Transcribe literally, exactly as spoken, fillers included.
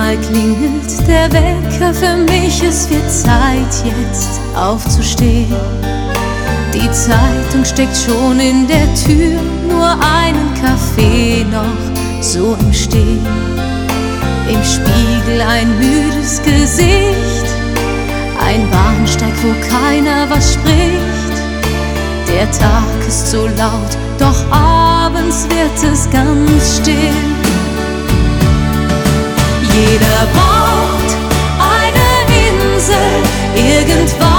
Manchmal klingelt der Wecker für mich, es wird Zeit jetzt aufzustehen. Die Zeitung steckt schon in der Tür, nur einen Kaffee noch so im Stehen. Im Spiegel ein müdes Gesicht, ein Bahnsteig, wo keiner was spricht. Der Tag ist so laut, doch abends wird es ganz still. Jeder braucht eine Insel, irgendwann